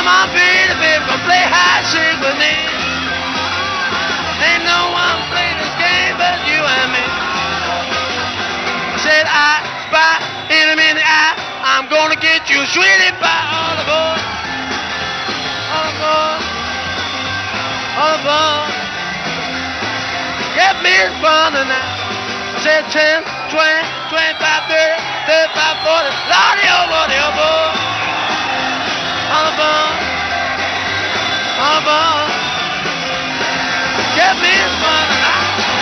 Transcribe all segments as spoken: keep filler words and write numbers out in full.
on, baby, baby, come play hide and seek with me. Ain't no one play this game but you and me. Said I spy in a minute, I, I'm gonna get you sweetie pie. All aboard, all aboard, all aboard. Get me fun tonight. Said ten, twenty, twenty-five, thirty, thirty-five, forty. Lordy, oh, lordy, oh, boy. All aboard, all aboard. Get me fun tonight.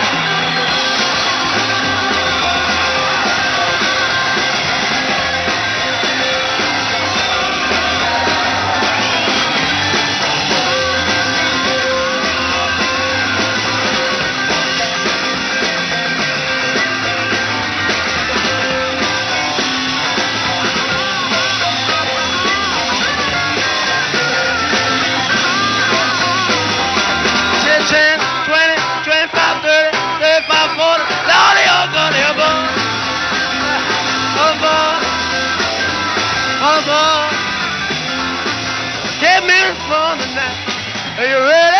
ten, twenty, twenty-five, thirty, thirty-five, forty. Lordy, oh, lordy, oh, boy. Oh, boy. Oh, boy. Give me fun tonight. Are you ready?